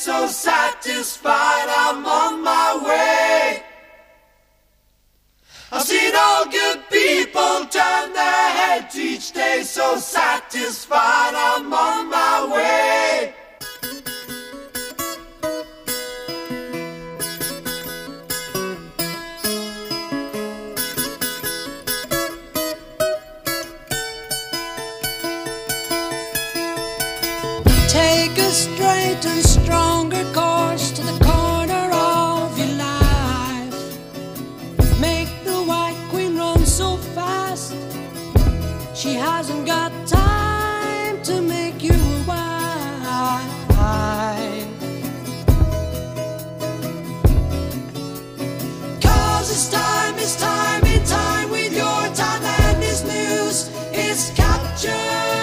so satisfied, I'm on my way. I've seen all good people turn their heads each day, so satisfied, I'm on my way. Take a straight and stronger course to the corner of your life. Make the White Queen run so fast, she hasn't got time to make you a wife. 'Cause it's time in time with your time, and this news is captured.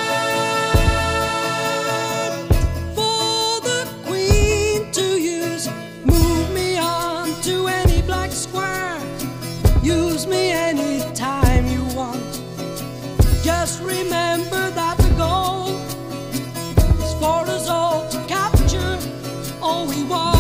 Use me anytime you want. Just remember that the goal is for us all to capture all we want.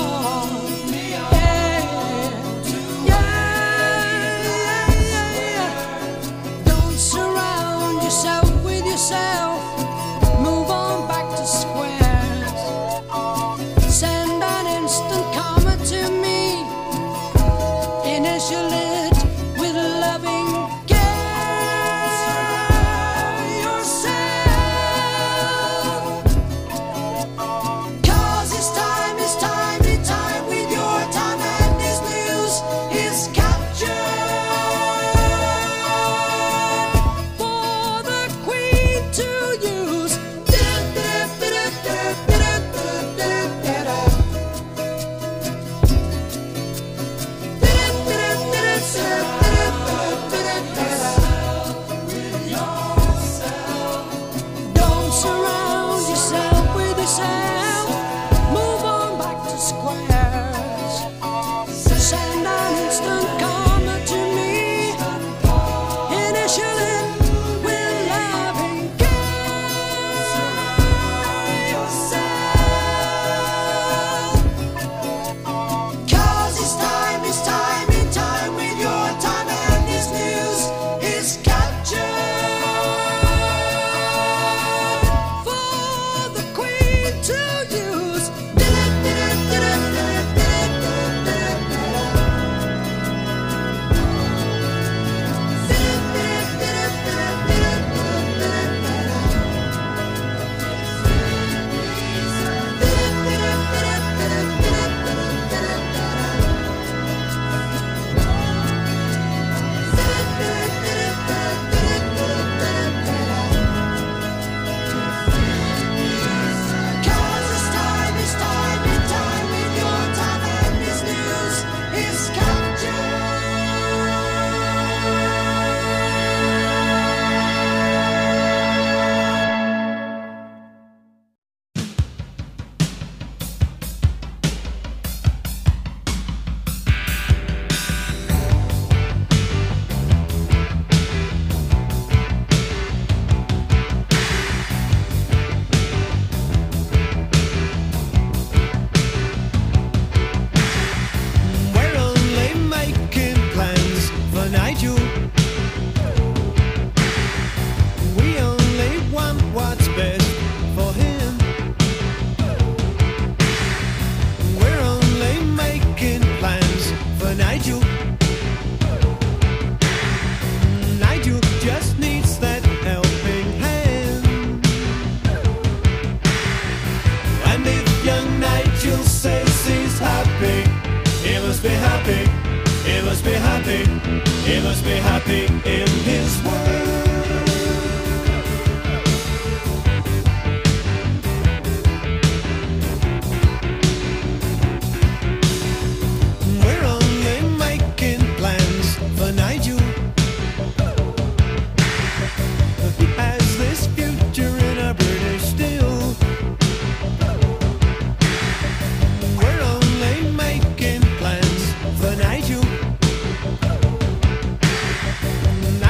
Yeah. Don't surround yourself with yourself. Move on back to squares. Send an instant comment to me. Initial it with loving care yourself. 'Cause it's time in time with your time, and this news is captured for the Queen to use. Don't surround yourself with yourself. Move on back to squares. Send an instant comment to me. Initial it with loving care yourself. 'Cause it's time in time with your time, and this news is captured for the Queen to use. He must be happy in his world. We're only making plans for Nigel. He has this future in a British steel. We're only making plans for Nigel.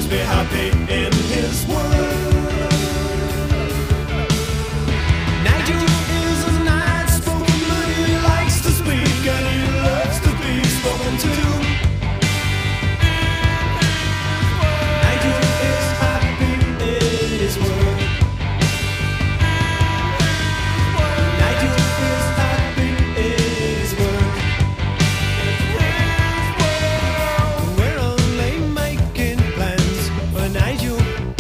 must be happy in his world. Nigel is a nice spoken man. He likes to speak and he loves to be spoken to. Nigel is happy in his world. Nigel is happy in his world. We're only making plans for Nigel.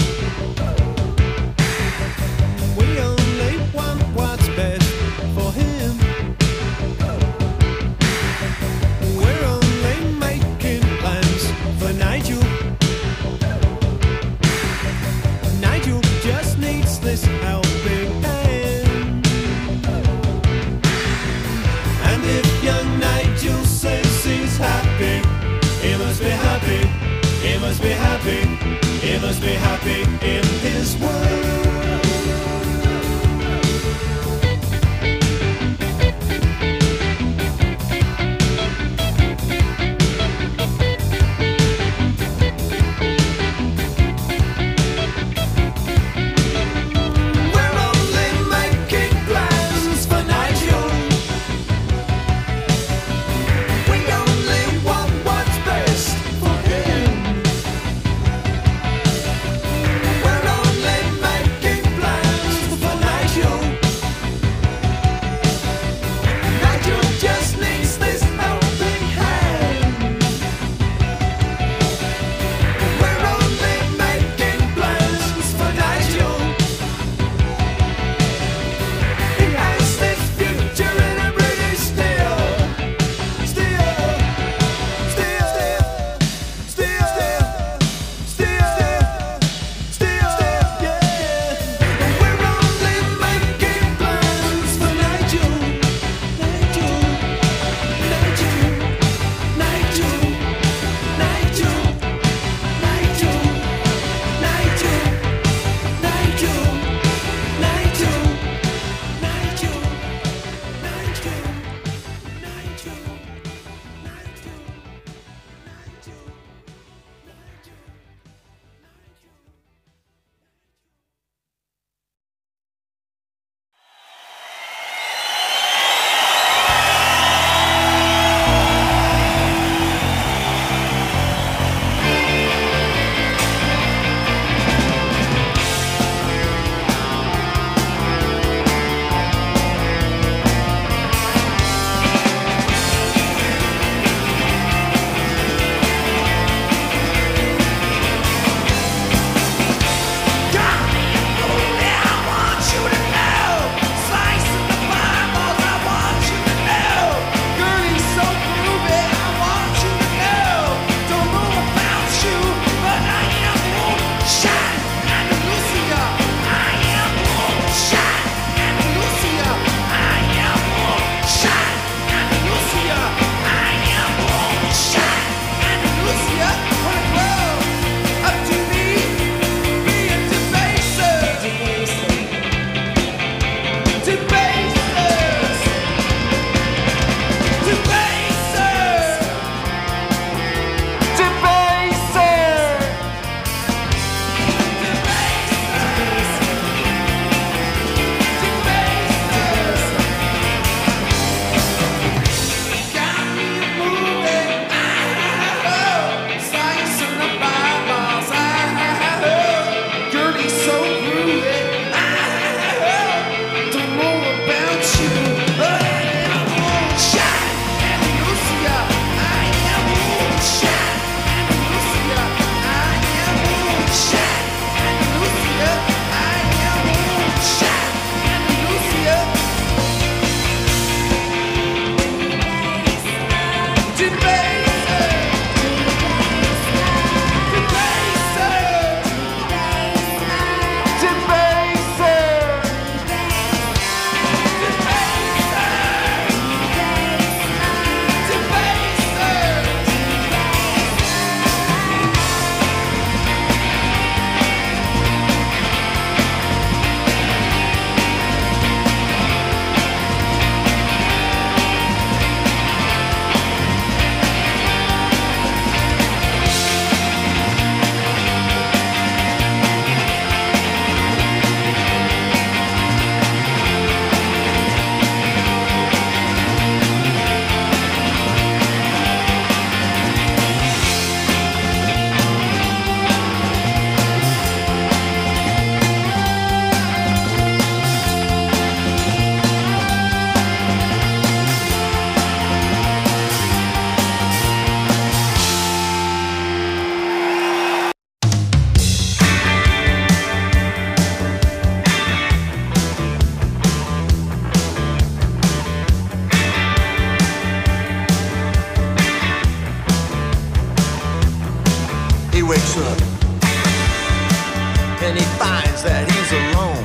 We only want what's best for him. We're only making plans for Nigel. Nigel just needs this helping hand. And if young Nigel says he's happy, he must be happy, he must be happy, he must be happy in his world. We're only making plans for Nigel. We only want what's best for him. We're only making plans for Nigel. Nigel just needs this helping hand. We're only making plans for Nigel. He has this future in a British still, yeah. We're only making plans for Nigel, Nigel, Nigel, Nigel, Nigel, Nigel, Nigel, Nigel, Nigel, Nigel, wakes up and he finds that he's alone.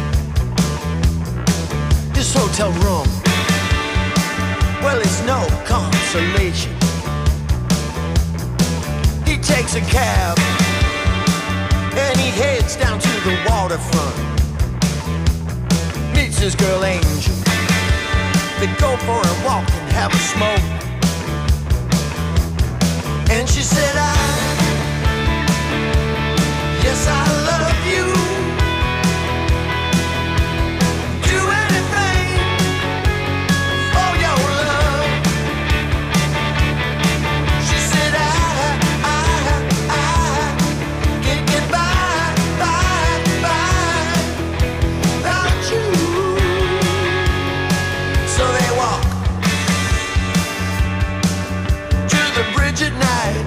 His hotel room, well, it's no consolation. He takes a cab and he heads down to the waterfront. Meets his girl Angel. They go for a walk and have a smoke. And she said, yes, I love you. Do anything for your love. She said, I can't get by without you. So they walk to the bridge at night.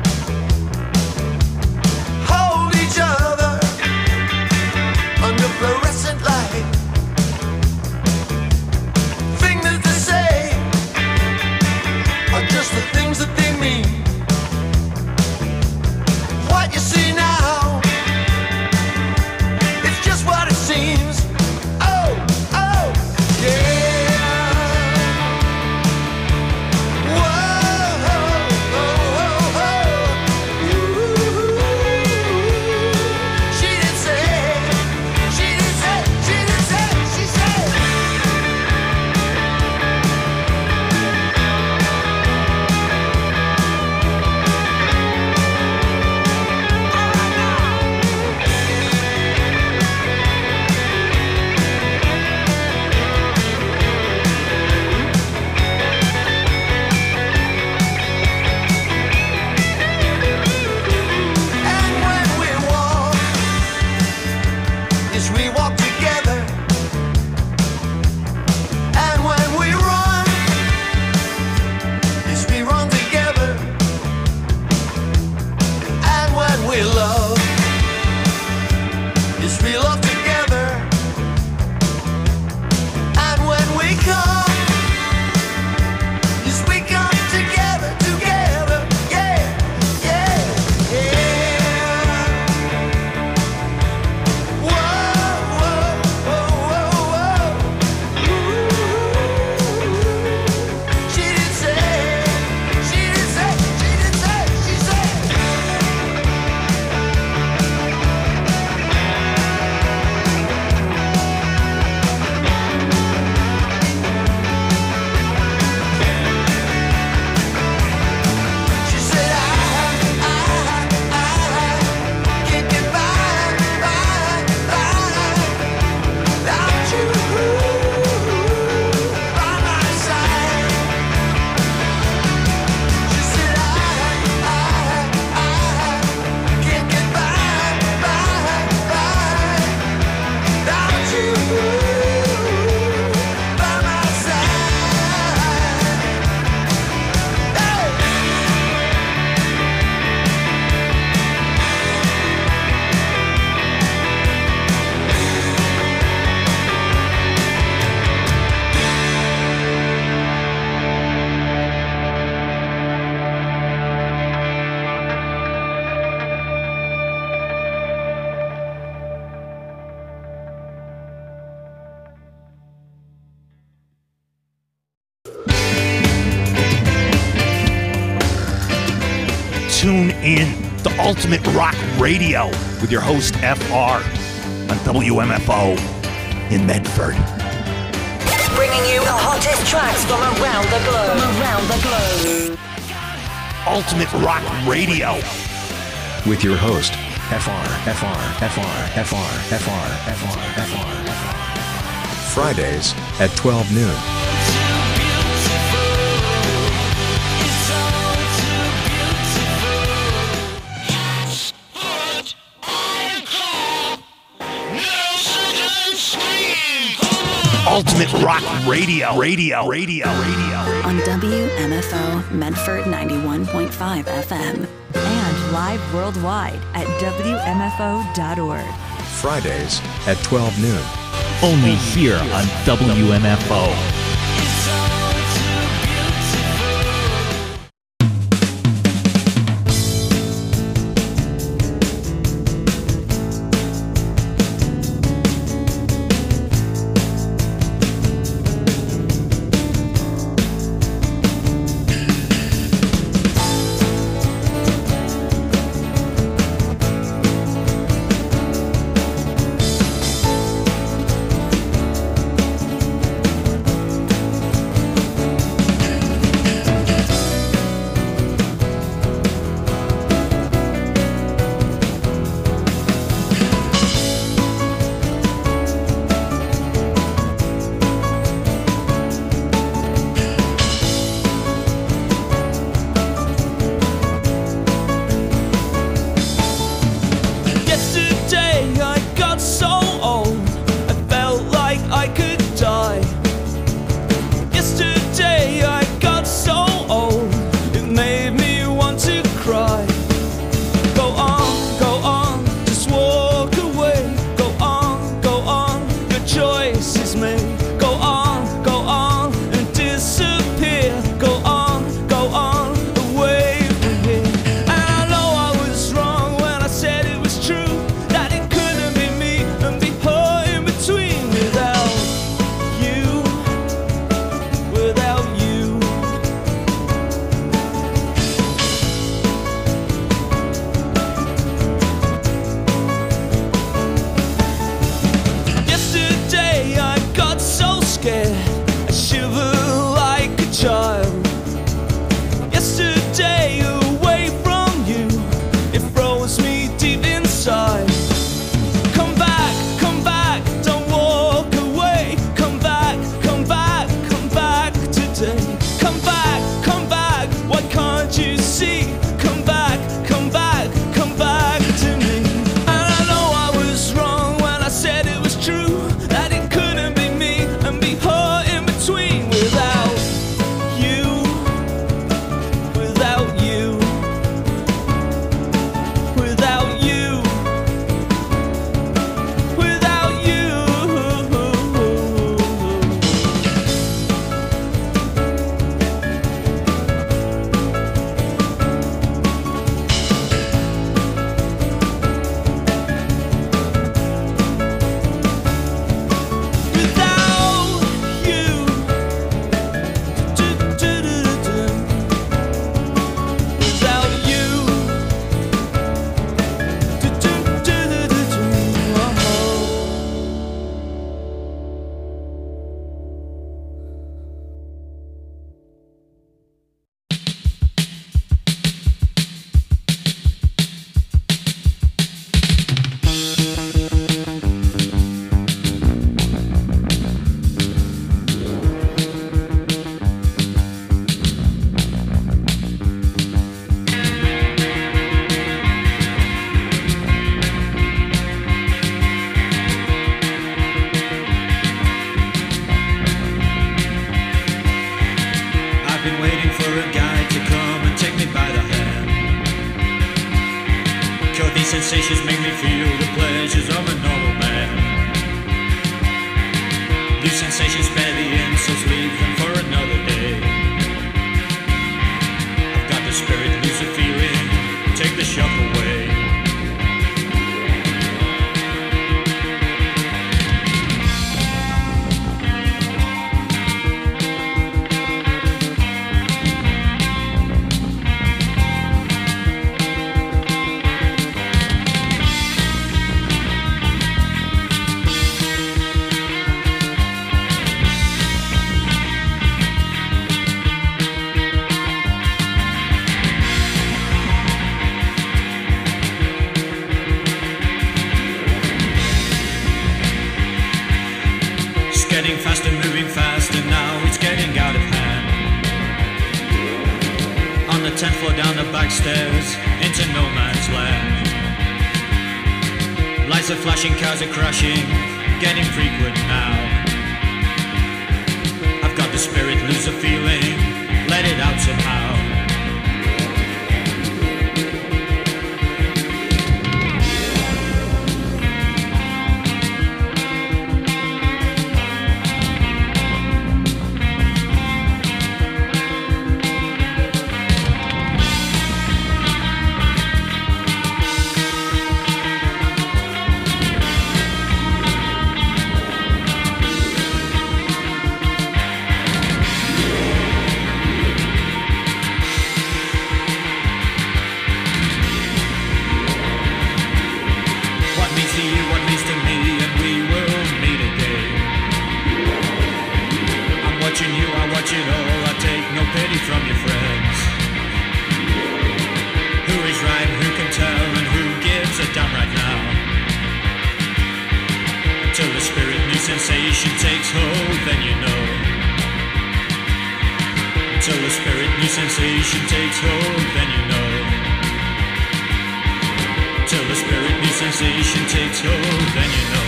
Fluorescent light. Things that they say are just the things that they mean. What you see now, it's just what it seems. Oh, oh, yeah. Whoa, oh, oh, oh. Ooh. She did say. Tune in to Ultimate Rock Radio with your host FR on WMFO in Medford. Bringing you the hottest tracks from around the globe. Ultimate Rock Radio with your host FR. Fridays at 12 noon. Ultimate Rock Radio. On WMFO Medford 91.5 FM and live worldwide at WMFO.org. Fridays at 12 noon. Only here on WMFO. a guide to come and take me by the hand. Cause these sensations make me feel the pleasures of a normal man. These sensations spare the insults, leave them for another day. I've got the spirit, lose the feeling, take the shock away. Getting faster, moving faster, now it's getting out of hand. On the 10th floor, down the back stairs, into no man's land. Lights are flashing, cars are crashing, getting frequent now. I've got the spirit, lose the feeling, let it out somehow. Sensation takes hold, then you know. Until the spirit, new sensation takes hold, then you know. Till the spirit, new sensation takes hold, then you know.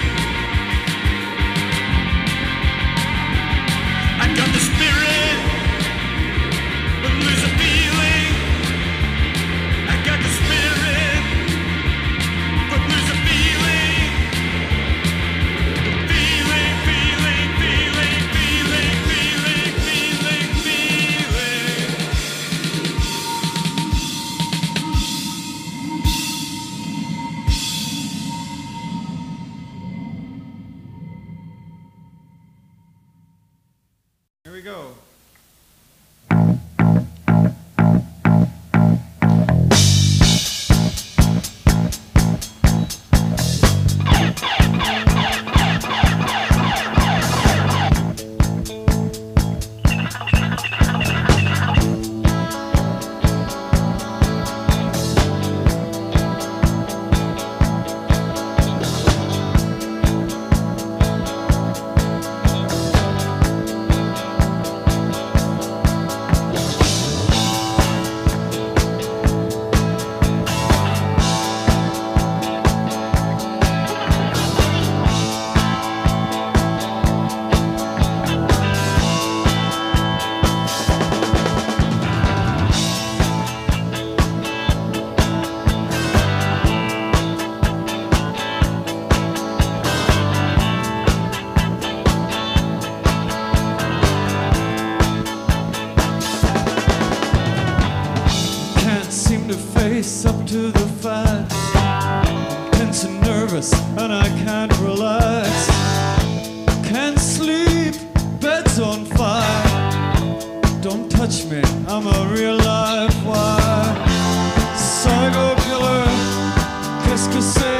I got the spirit, but lose the feeling. I got the spirit, but lose the feeling. Here we go. Up to the fight, tense and nervous, and I can't relax. Can't sleep, bed's on fire. Don't touch me, I'm a real live wire. Psycho killer, qu'est-ce que c'est?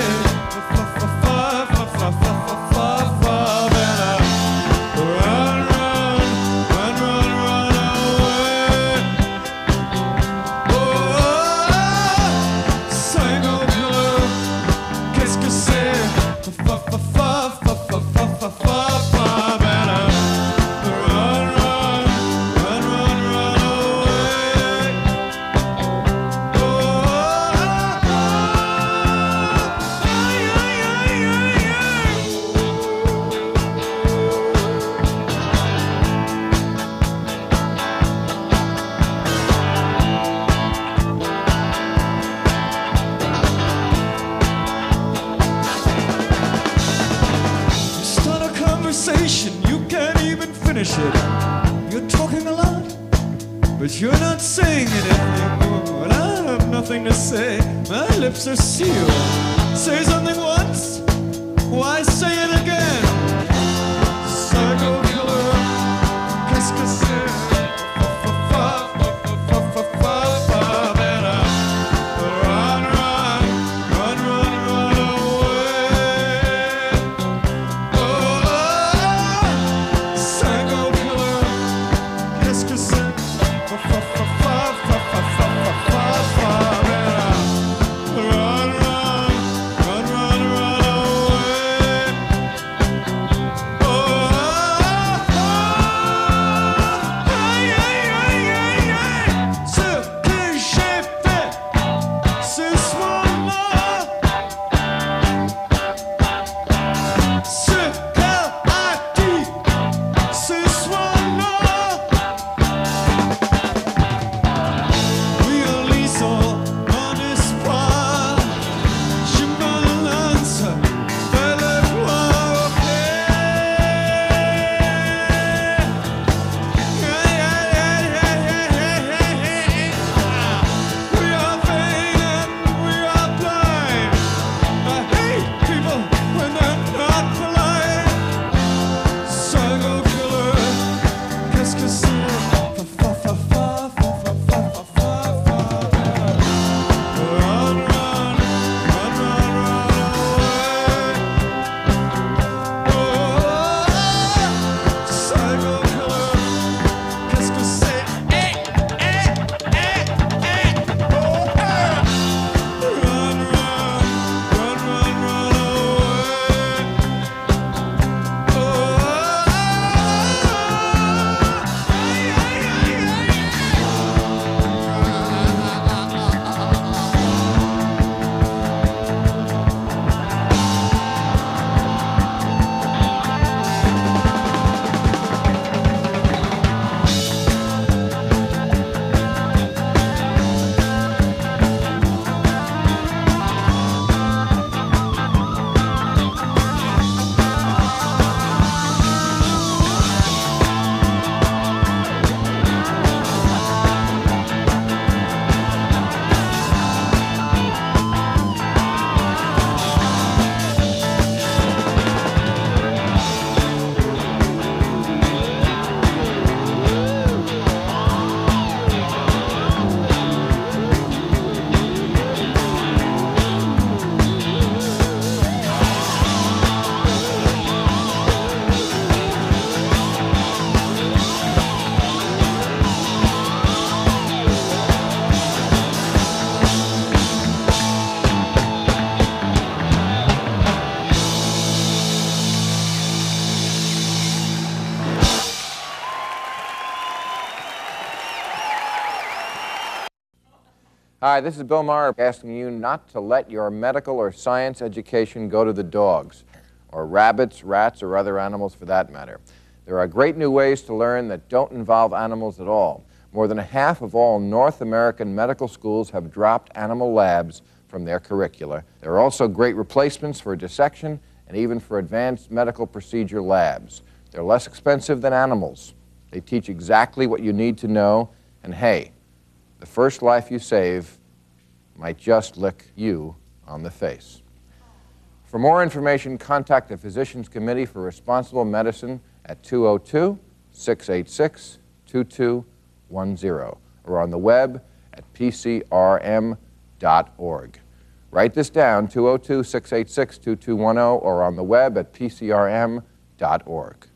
But you're not saying it anymore, and I have nothing to say. My lips are sealed. Say something once, why say it again? Psycho killer, qu'est-ce que c'est? Hi, this is Bill Maher asking you not to let your medical or science education go to the dogs, or rabbits, rats, or other animals for that matter. There are great new ways to learn that don't involve animals at all. More than half of all North American medical schools have dropped animal labs from their curricula. There are also great replacements for dissection and even for advanced medical procedure labs. They're less expensive than animals. They teach exactly what you need to know, and hey, the first life you save might just lick you on the face. For more information, contact the Physicians Committee for Responsible Medicine at 202-686-2210 or on the web at pcrm.org. Write this down, 202-686-2210 or on the web at pcrm.org.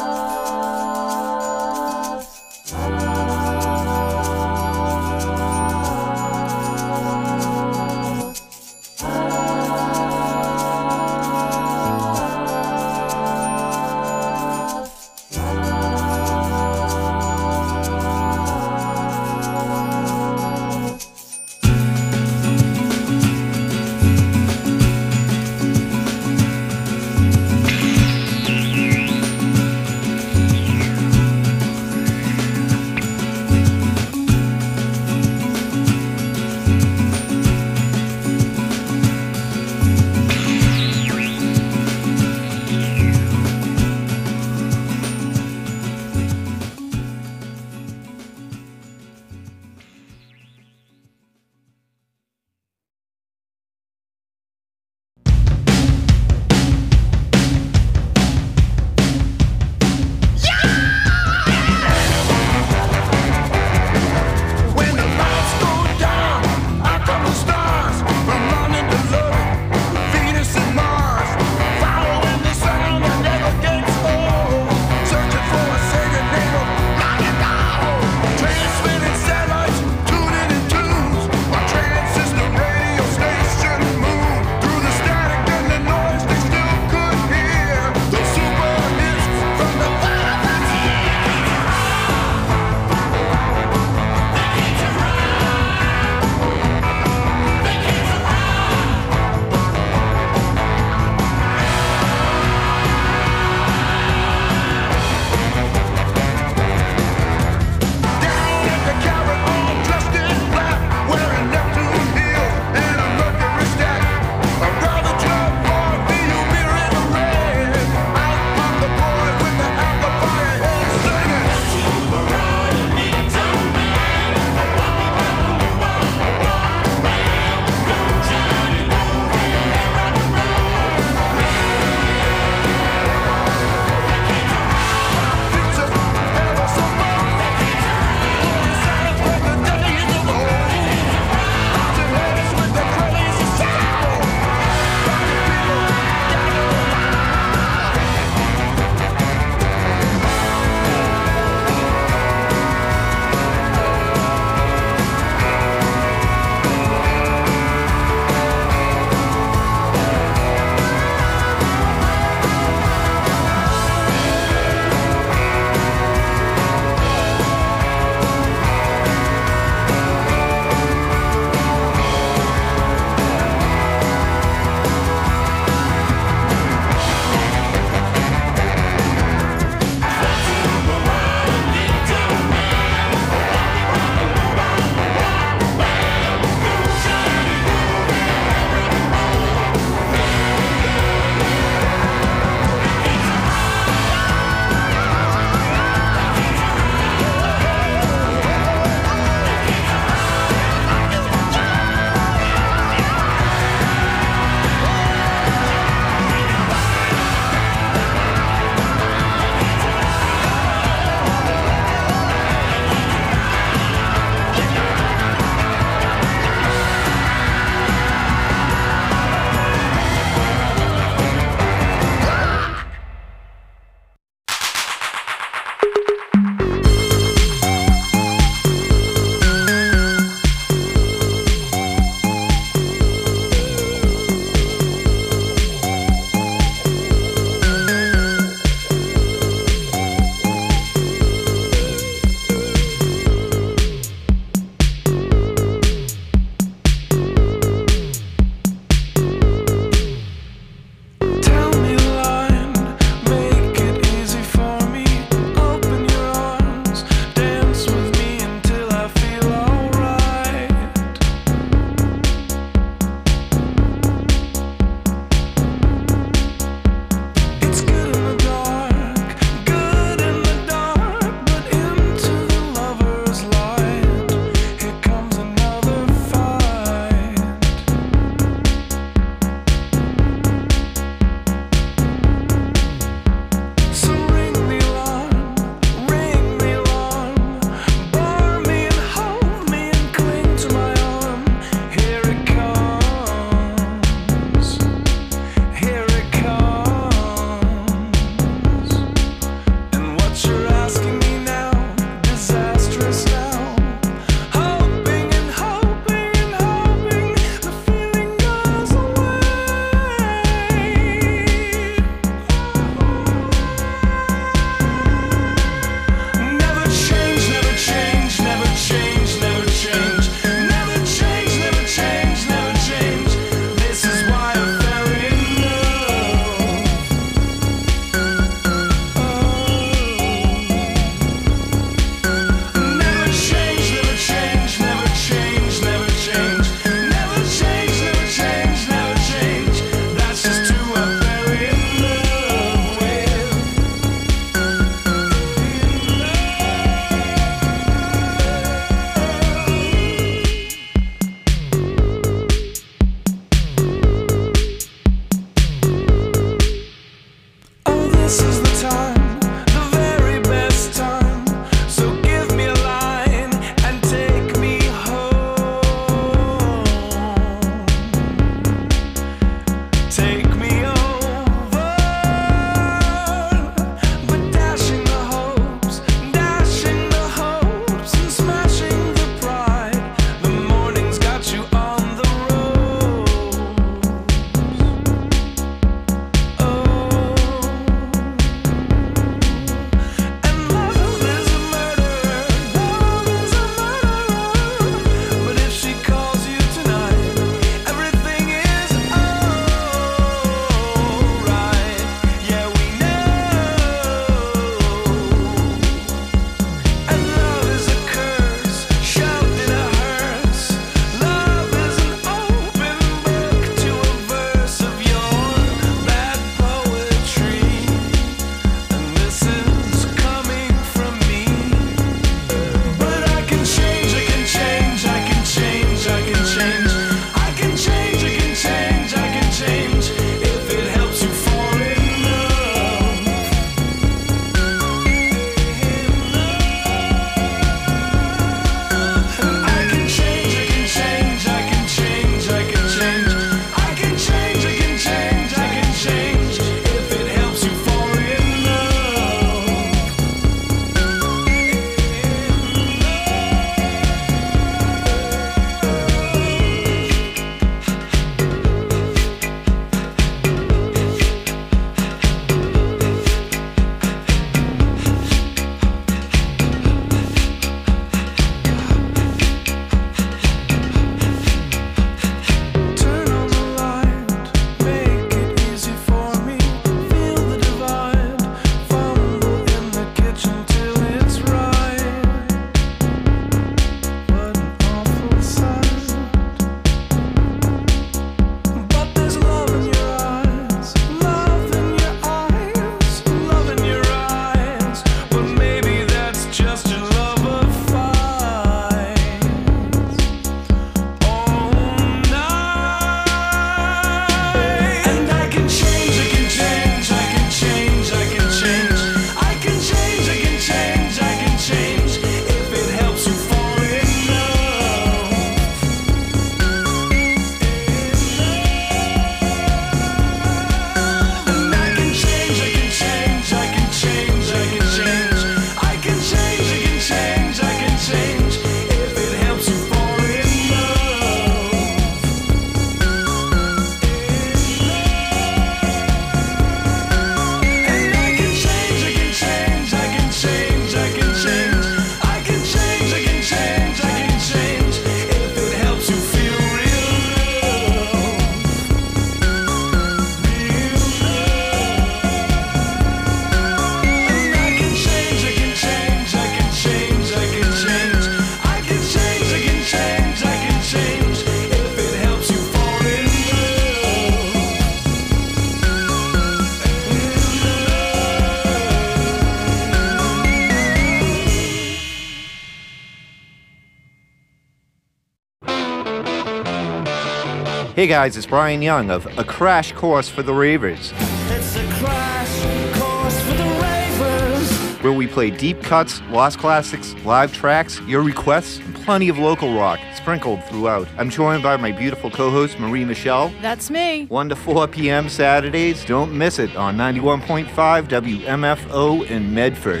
Hey guys, it's Brian Young of A Crash Course for the Ravers. It's a crash course for the ravers. Where we play deep cuts, lost classics, live tracks, your requests, and plenty of local rock sprinkled throughout. I'm joined by my beautiful co-host, Marie Michelle. That's me. 1 to 4 p.m. Saturdays. Don't miss it on 91.5 WMFO in Medford.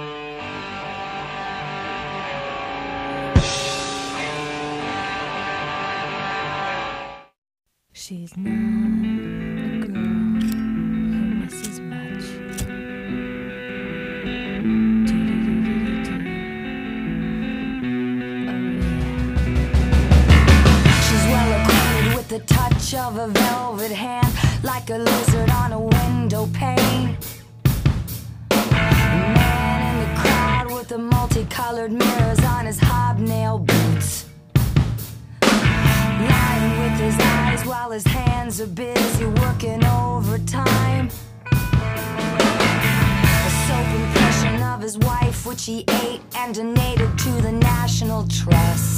She's not a girl who misses much. She's well acquainted with the touch of a velvet hand, like a lizard on a window pane. Man in the crowd with the multicolored mirrors on his hobnail boots. Lying with his eyes while his hands are busy working overtime. A soap impression of his wife, which he ate and donated to the National Trust.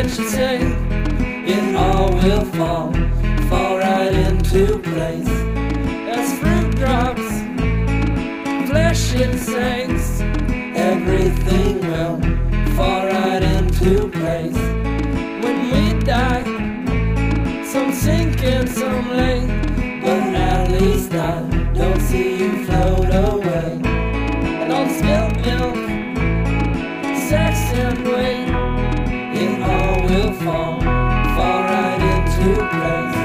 It all will fall right into place. flesh it sinks. Everything will fall right into place. When we die, some sink and some lay, but at least I don't see you float away. And all the spilled milk, sex and weight, it all will fall right into place.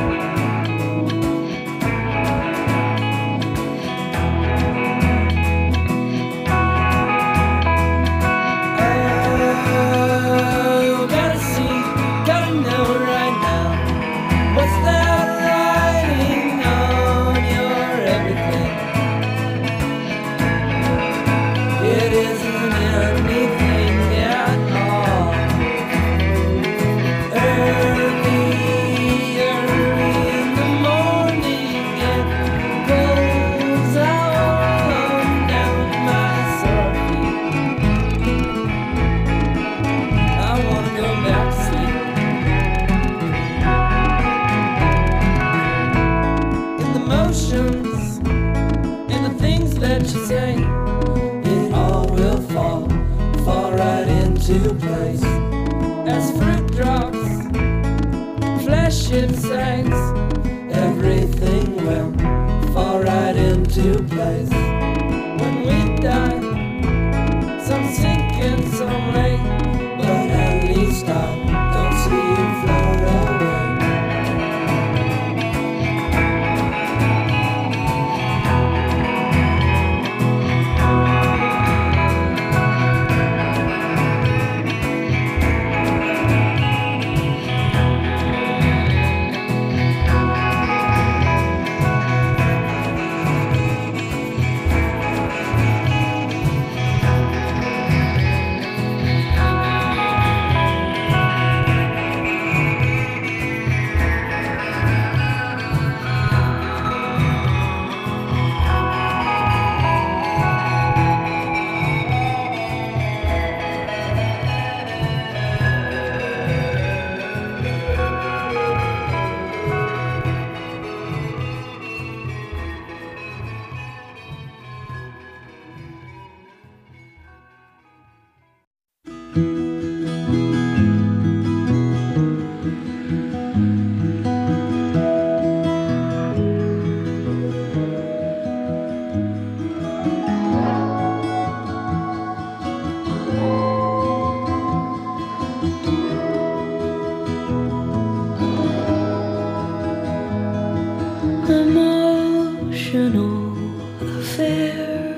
Oh, gotta see, gotta know right now, what's that writing on your everything? It isn't anything at all. Early in the morning, it goes on down my sore feet. I wanna go back to sleep. In the motions, in the things that you say, it all will fall right into place. As fruit drops, flesh it sinks, everything will fall right into place. When we die, some sink and some lay, but at least I don't see you float away. Emotional affair,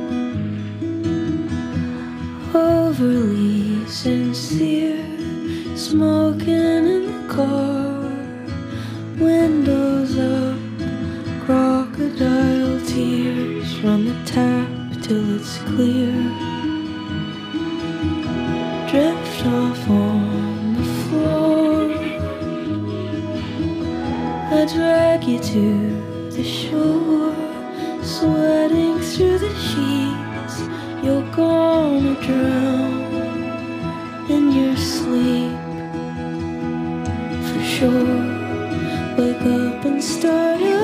overly sincere, smoking in the car, windows up, crocodile tears from the tap till it's clear, drift off on the floor, I drag you to the shore, sweating through the sheets, you're gonna drown in your sleep, for sure. Wake up and start